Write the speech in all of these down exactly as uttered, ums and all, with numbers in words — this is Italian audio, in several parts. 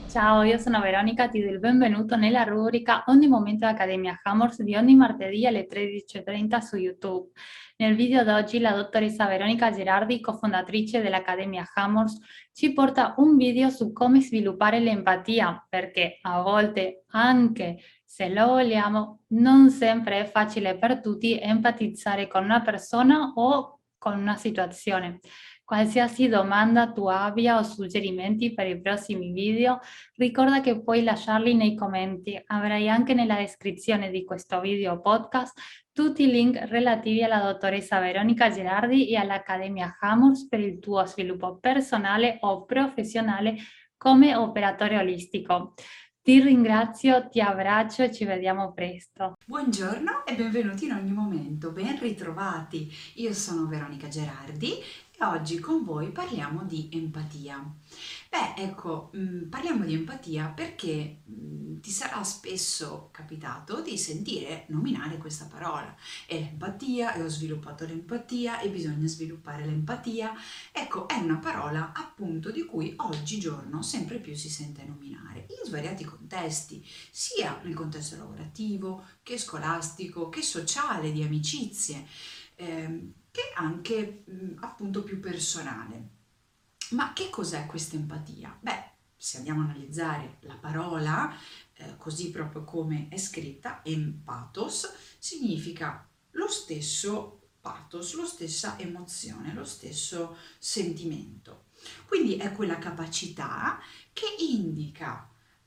Ciao, io sono Veronica, ti do il benvenuto nella rubrica Ogni momento Accademia Hammers di ogni martedì alle tredici e trenta su YouTube. Nel video d'oggi la dottoressa Veronica Gerardi, cofondatrice dell'Accademia Hammers, ci porta un video su come sviluppare l'empatia, perché a volte, anche se lo vogliamo, non sempre è facile per tutti empatizzare con una persona o con una situazione. Qualsiasi domanda tu abbia o suggerimenti per i prossimi video, ricorda che puoi lasciarli nei commenti. Avrai anche nella descrizione di questo video podcast tutti i link relativi alla dottoressa Veronica Gerardi e all'Accademia Hammers per il tuo sviluppo personale o professionale come operatore olistico. Ti ringrazio, ti abbraccio e ci vediamo presto. Buongiorno e benvenuti in ogni momento, ben ritrovati. Io sono Veronica Gerardi e oggi con voi parliamo di empatia. Beh, ecco, mh, parliamo di empatia perché mh, ti sarà spesso capitato di sentire nominare questa parola. È l'empatia, e ho sviluppato l'empatia, e bisogna sviluppare l'empatia. Ecco, è una parola appunto di cui oggigiorno sempre più si sente nominare in svariati contesti, sia nel contesto lavorativo che scolastico, che sociale, di amicizie, ehm, che anche mh, appunto più personale. Ma che cos'è questa empatia? Beh, se andiamo a analizzare la parola, eh, così proprio come è scritta, empathos, significa lo stesso pathos, la stessa emozione, lo stesso sentimento. Quindi è quella capacità che indica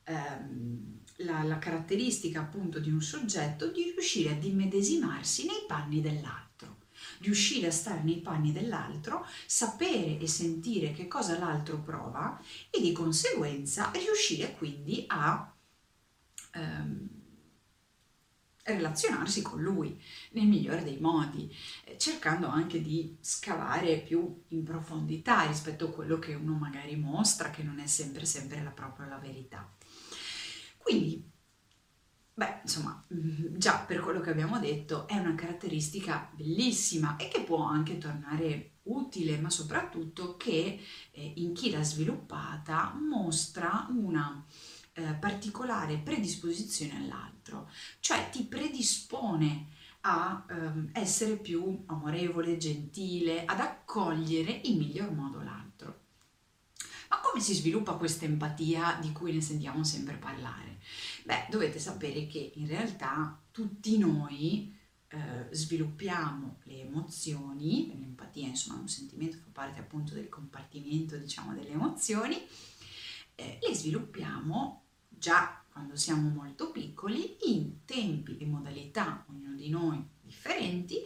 ehm, la, la caratteristica appunto di un soggetto di riuscire ad immedesimarsi nei panni dell'altro, riuscire a stare nei panni dell'altro, sapere e sentire che cosa l'altro prova e di conseguenza riuscire quindi a ehm, relazionarsi con lui nel migliore dei modi, eh, cercando anche di scavare più in profondità rispetto a quello che uno magari mostra, che non è sempre sempre la propria la verità. Quindi, beh, insomma, mm, già per quello che abbiamo detto è una caratteristica bellissima e che può anche tornare utile, ma soprattutto che eh, in chi l'ha sviluppata mostra una eh, particolare predisposizione all'altro, cioè ti predispone a ehm, essere più amorevole, gentile, ad accogliere in miglior modo l'altro. Ma come si sviluppa questa empatia di cui ne sentiamo sempre parlare? Beh, dovete sapere che in realtà tutti noi eh, sviluppiamo le emozioni, l'empatia insomma è un sentimento, fa parte appunto del compartimento diciamo delle emozioni, eh, le sviluppiamo già quando siamo molto piccoli in tempi e modalità, ognuno di noi differenti,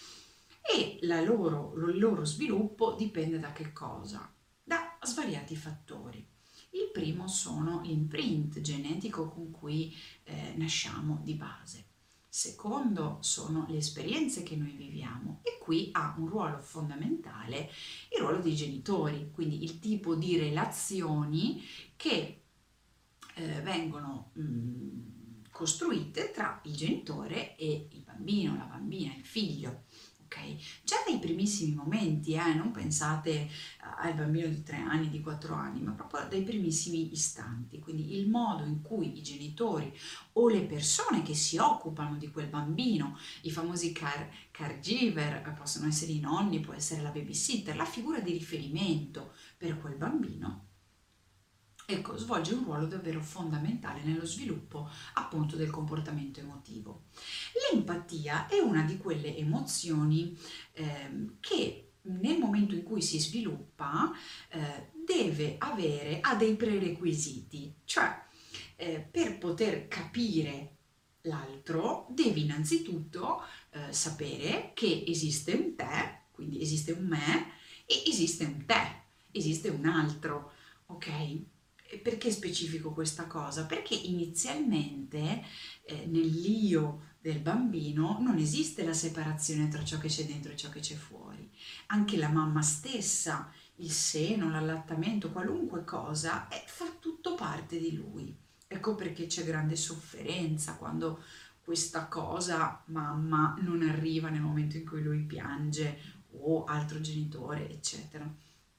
e la loro, il loro sviluppo dipende da che cosa? Da svariati fattori. Il primo sono l'imprint genetico con cui eh, nasciamo di base. Secondo sono le esperienze che noi viviamo e qui ha un ruolo fondamentale il ruolo dei genitori, quindi il tipo di relazioni che eh, vengono mh, costruite tra il genitore e il bambino, la bambina, il figlio. Okay? Già dai primissimi momenti, eh, non pensate eh, al bambino di tre anni, di quattro anni, ma proprio dai primissimi istanti. Quindi il modo in cui i genitori o le persone che si occupano di quel bambino, i famosi car- caregiver, eh, possono essere i nonni, può essere la babysitter, la figura di riferimento per quel bambino, ecco, svolge un ruolo davvero fondamentale nello sviluppo appunto del comportamento emotivo. L'empatia è una di quelle emozioni ehm, che nel momento in cui si sviluppa eh, deve avere, ha dei prerequisiti, cioè eh, per poter capire l'altro devi innanzitutto eh, sapere che esiste un te, quindi esiste un me e esiste un te, esiste un altro, ok? E perché specifico questa cosa? Perché inizialmente eh, nell'io del bambino non esiste la separazione tra ciò che c'è dentro e ciò che c'è fuori. Anche la mamma stessa, il seno, l'allattamento, qualunque cosa, è, fa tutto parte di lui. Ecco perché c'è grande sofferenza quando questa cosa, mamma, non arriva nel momento in cui lui piange o altro genitore, eccetera.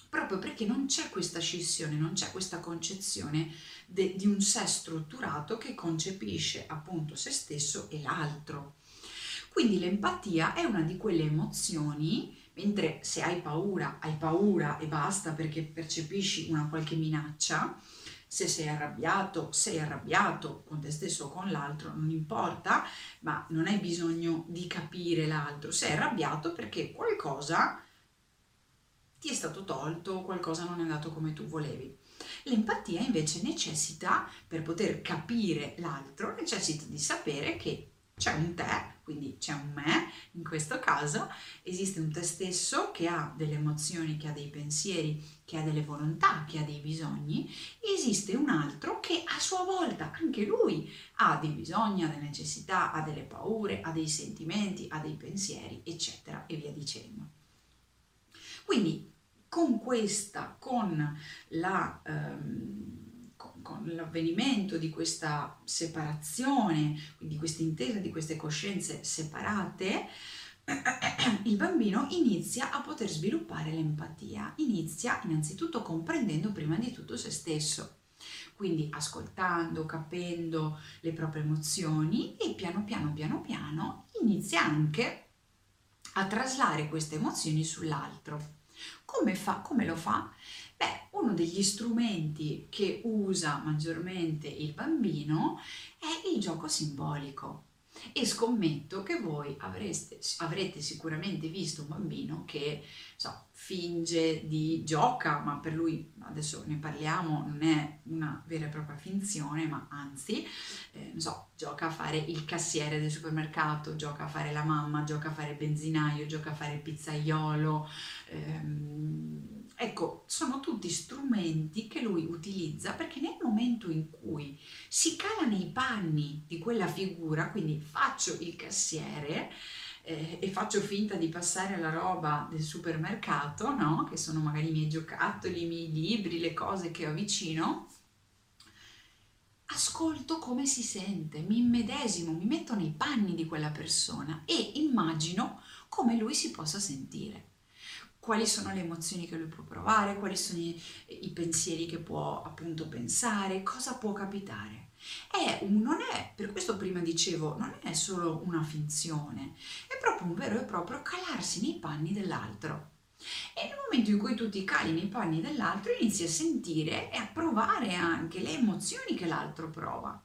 proprio perché non c'è questa scissione, non c'è questa concezione de- di un sé strutturato che concepisce appunto se stesso e l'altro. Quindi l'empatia è una di quelle emozioni, mentre se hai paura, hai paura e basta perché percepisci una qualche minaccia, se sei arrabbiato, sei arrabbiato con te stesso o con l'altro, non importa, ma non hai bisogno di capire l'altro, sei arrabbiato perché qualcosa ti è stato tolto, qualcosa non è andato come tu volevi. L'empatia invece necessita, per poter capire l'altro, necessita di sapere che c'è un te, quindi c'è un me, in questo caso esiste un te stesso che ha delle emozioni, che ha dei pensieri, che ha delle volontà, che ha dei bisogni, e esiste un altro che a sua volta, anche lui, ha dei bisogni, ha delle necessità, ha delle paure, ha dei sentimenti, ha dei pensieri, eccetera, e via dicendo. Quindi con questa, con la, ehm, con, con l'avvenimento di questa separazione, quindi questa intesa di queste coscienze separate, il bambino inizia a poter sviluppare l'empatia, inizia innanzitutto comprendendo prima di tutto se stesso, quindi ascoltando, capendo le proprie emozioni e piano piano piano piano inizia anche a traslare queste emozioni sull'altro. Come fa? Come lo fa? Beh, uno degli strumenti che usa maggiormente il bambino è il gioco simbolico. E scommetto che voi avreste, avrete sicuramente visto un bambino che so, finge di gioca, ma per lui, adesso ne parliamo, non è una vera e propria finzione, ma anzi, eh, non so, gioca a fare il cassiere del supermercato, gioca a fare la mamma, gioca a fare il benzinaio, gioca a fare il pizzaiolo. Ehm, ecco, sono tutti strumenti che lui utilizza perché nel momento in cui si cala nei panni di quella figura, quindi faccio il cassiere eh, e faccio finta di passare alla roba del supermercato, no? Che sono magari i miei giocattoli, i miei libri, le cose che ho vicino, ascolto come si sente, mi immedesimo, mi metto nei panni di quella persona e immagino come lui si possa sentire. Quali sono le emozioni che lui può provare, quali sono i, i pensieri che può appunto pensare, cosa può capitare. È un, non è, per questo prima dicevo, non è solo una finzione, è proprio un vero e proprio calarsi nei panni dell'altro. E nel momento in cui tu ti cali nei panni dell'altro inizi a sentire e a provare anche le emozioni che l'altro prova.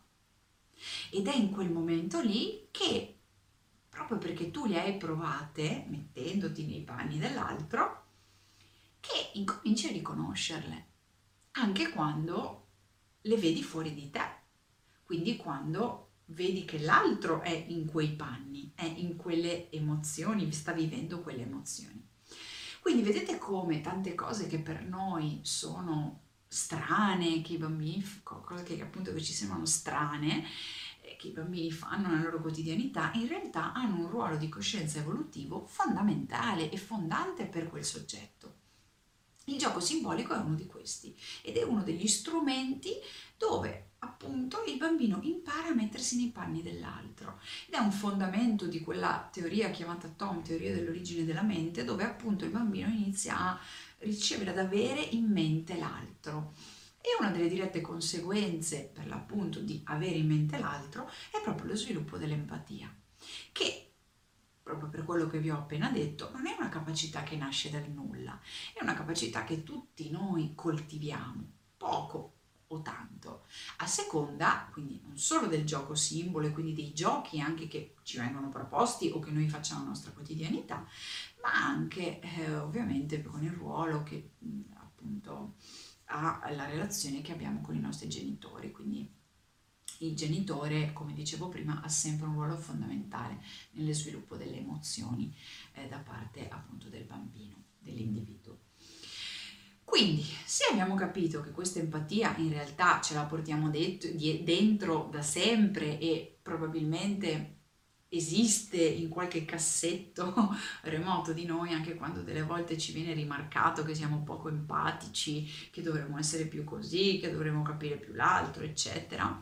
Ed è in quel momento lì che, proprio perché tu le hai provate, mettendoti nei panni dell'altro, che incominci a riconoscerle, anche quando le vedi fuori di te. Quindi quando vedi che l'altro è in quei panni, è in quelle emozioni, sta vivendo quelle emozioni. Quindi vedete come tante cose che per noi sono strane, che i bambini, cose che appunto che ci sembrano strane, che i bambini fanno nella loro quotidianità, in realtà hanno un ruolo di coscienza evolutivo fondamentale e fondante per quel soggetto. Il gioco simbolico è uno di questi ed è uno degli strumenti dove appunto il bambino impara a mettersi nei panni dell'altro ed è un fondamento di quella teoria chiamata T O M, teoria dell'origine della mente, dove appunto il bambino inizia a ricevere, ad avere in mente l'altro. E una delle dirette conseguenze per l'appunto di avere in mente l'altro è proprio lo sviluppo dell'empatia, che proprio per quello che vi ho appena detto, non è una capacità che nasce dal nulla, è una capacità che tutti noi coltiviamo, poco o tanto, a seconda quindi non solo del gioco simbolo e quindi dei giochi anche che ci vengono proposti o che noi facciamo nella nostra quotidianità, ma anche eh, ovviamente con il ruolo che mh, appunto ha la relazione che abbiamo con i nostri genitori, quindi il genitore, come dicevo prima, ha sempre un ruolo fondamentale nello sviluppo delle emozioni eh, da parte appunto del bambino, dell'individuo. Quindi, se abbiamo capito che questa empatia in realtà ce la portiamo dentro, dentro da sempre e probabilmente esiste in qualche cassetto remoto di noi, anche quando delle volte ci viene rimarcato che siamo poco empatici, che dovremmo essere più così, che dovremmo capire più l'altro, eccetera,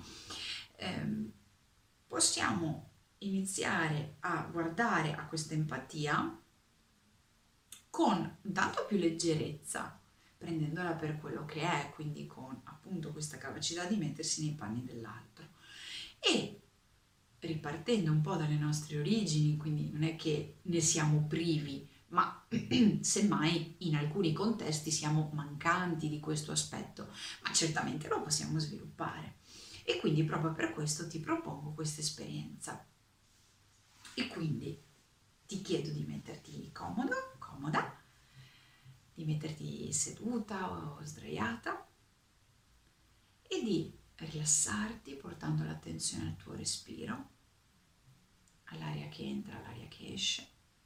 ehm, possiamo iniziare a guardare a questa empatia con intanto più leggerezza, prendendola per quello che è, quindi con appunto questa capacità di mettersi nei panni dell'altro. E ripartendo un po' dalle nostre origini, quindi non è che ne siamo privi, ma semmai in alcuni contesti siamo mancanti di questo aspetto, ma certamente lo possiamo sviluppare. E quindi proprio per questo ti propongo questa esperienza. E quindi ti chiedo di metterti comodo, comoda, di metterti seduta o sdraiata e di rilassarti portando l'attenzione al tuo respiro, all'aria che entra, all'aria che esce.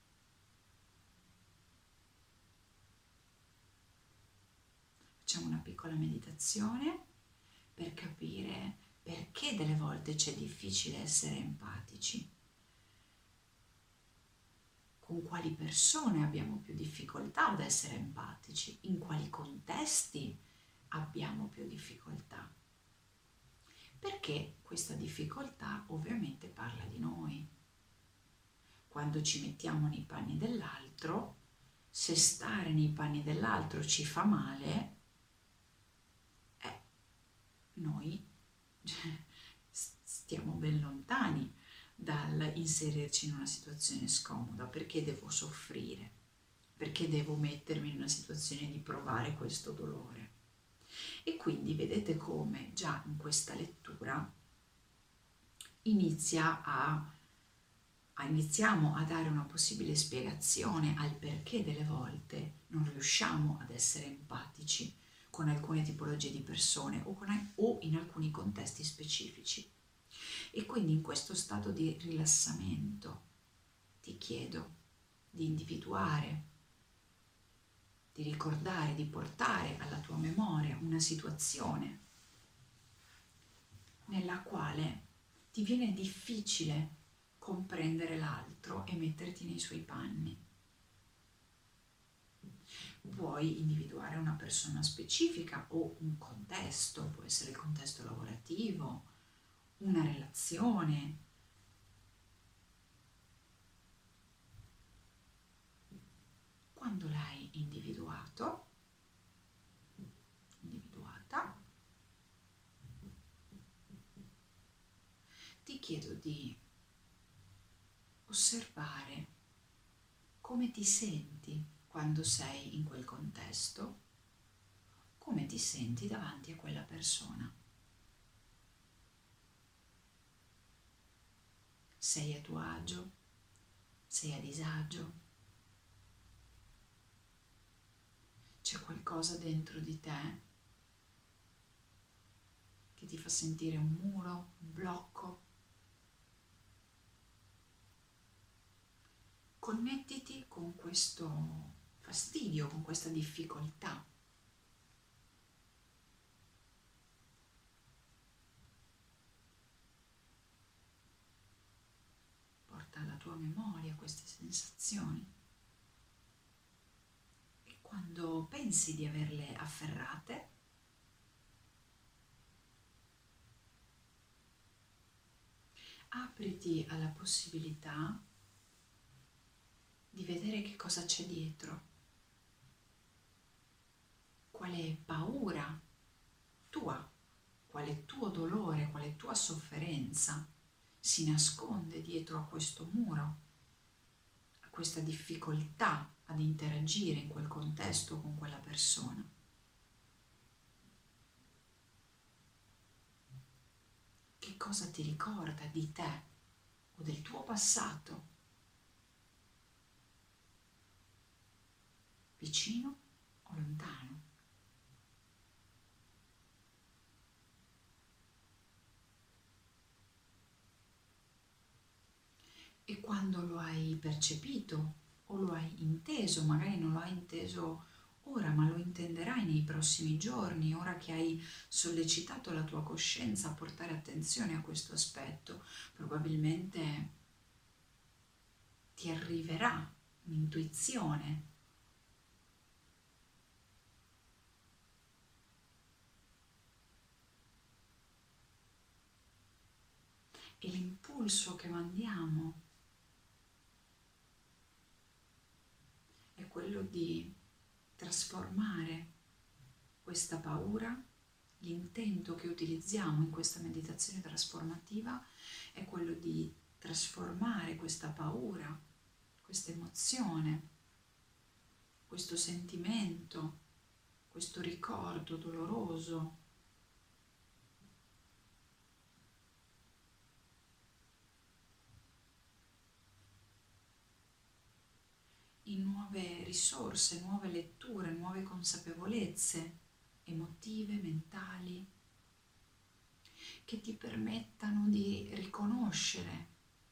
Facciamo una piccola meditazione per capire perché delle volte c'è difficile essere empatici, con quali persone abbiamo più difficoltà ad essere empatici, in quali contesti abbiamo più difficoltà. Perché questa difficoltà ovviamente parla di noi. Quando ci mettiamo nei panni dell'altro, se stare nei panni dell'altro ci fa male, eh, noi stiamo ben lontani dal inserirci in una situazione scomoda. Perché devo soffrire? Perché devo mettermi in una situazione di provare questo dolore? E quindi vedete come già in questa lettura inizia a, a iniziamo a dare una possibile spiegazione al perché delle volte non riusciamo ad essere empatici con alcune tipologie di persone o, con, o in alcuni contesti specifici. E quindi in questo stato di rilassamento ti chiedo di individuare, di ricordare, di portare alla tua memoria una situazione nella quale ti viene difficile comprendere l'altro e metterti nei suoi panni. Puoi individuare una persona specifica o un contesto, può essere il contesto lavorativo, una relazione. Quando l'hai individuato, individuata, ti chiedo di osservare come ti senti quando sei in quel contesto, come ti senti davanti a quella persona. Sei a tuo agio? Sei a disagio? C'è qualcosa dentro di te che ti fa sentire un muro, un blocco? Connettiti con questo fastidio, con questa difficoltà. Porta alla tua memoria queste sensazioni. E quando pensi di averle afferrate, apriti alla possibilità di vedere che cosa c'è dietro, quale paura tua, quale tuo dolore, quale tua sofferenza si nasconde dietro a questo muro, a questa difficoltà ad interagire in quel contesto con quella persona. Che cosa ti ricorda di te o del tuo passato? Vicino o lontano? E quando lo hai percepito o lo hai inteso, magari non lo hai inteso ora, ma lo intenderai nei prossimi giorni, ora che hai sollecitato la tua coscienza a portare attenzione a questo aspetto, probabilmente ti arriverà un'intuizione. E l'impulso che mandiamo è quello di trasformare questa paura, l'intento che utilizziamo in questa meditazione trasformativa è quello di trasformare questa paura, questa emozione, questo sentimento, questo ricordo doloroso in nuove risorse, nuove letture, nuove consapevolezze emotive, mentali, che ti permettano di riconoscere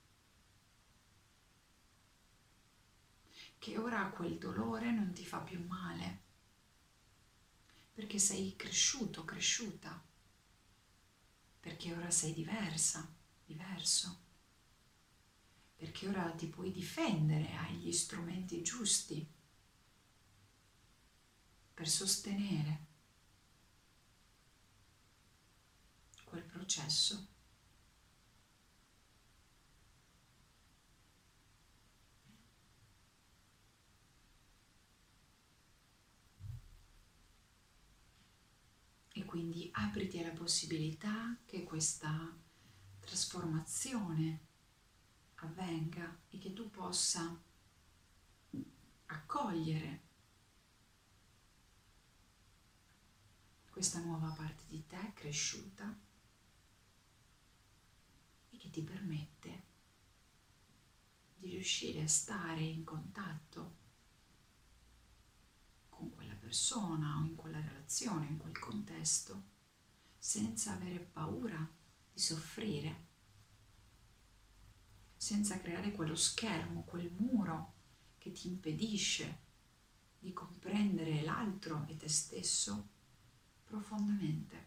che ora quel dolore non ti fa più male, perché sei cresciuto, cresciuta, perché ora sei diversa, diverso, perché ora ti puoi difendere, hai gli strumenti giusti per sostenere quel processo. E quindi apriti alla possibilità che questa trasformazione avvenga e che tu possa accogliere questa nuova parte di te cresciuta e che ti permette di riuscire a stare in contatto con quella persona o in quella relazione, in quel contesto, senza avere paura di soffrire, senza creare quello schermo, quel muro che ti impedisce di comprendere l'altro e te stesso profondamente.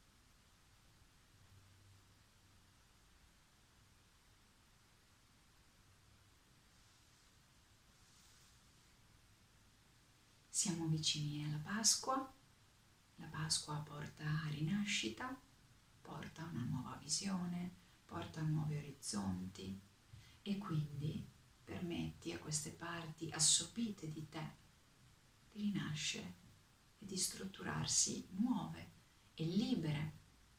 Siamo vicini alla Pasqua, la Pasqua porta a rinascita, porta a una nuova visione, porta a nuovi orizzonti e quindi permetti a queste parti assopite di te di rinascere e di strutturarsi nuove e libere.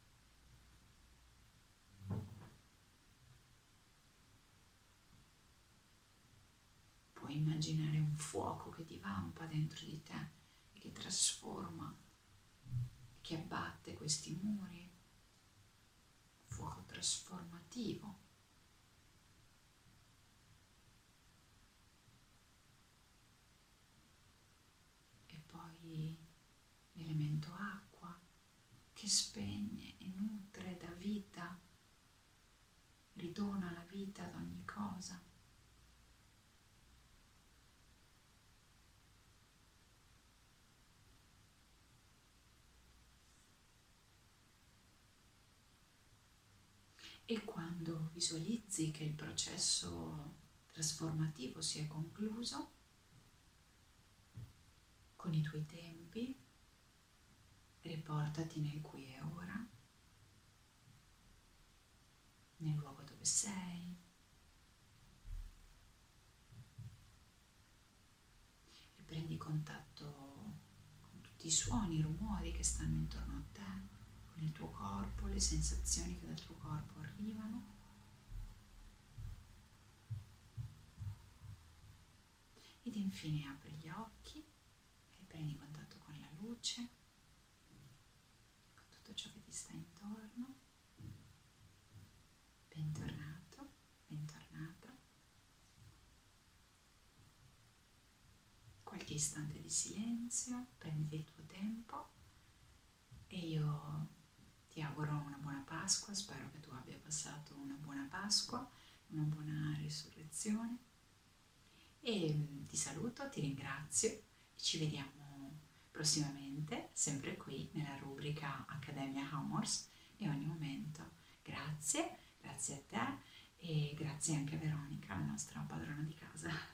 Puoi immaginare un fuoco che divampa dentro di te e che trasforma, che abbatte questi muri, fuoco trasformativo. E poi l'elemento acqua che spegne e nutre, dà vita, ridona la vita ad ogni cosa. E quando visualizzi che il processo trasformativo si è concluso, con i tuoi tempi, riportati nel qui e ora, nel luogo dove sei, riprendi contatto con tutti i suoni, i rumori che stanno intorno a te, con il tuo corpo, le sensazioni che dal tuo corpo arrivano. Ed infine apri gli occhi, riprendi contatto con la luce, con tutto ciò che ti sta intorno. Bentornato, bentornata. Qualche istante di silenzio, prenditi il tuo tempo e io ti auguro una buona Pasqua, spero che tu abbia passato una buona Pasqua, una buona risurrezione e ti saluto, ti ringrazio e ci vediamo prossimamente, sempre qui nella rubrica Accademia Amors e ogni momento. Grazie, grazie a te e grazie anche a Veronica, la nostra padrona di casa.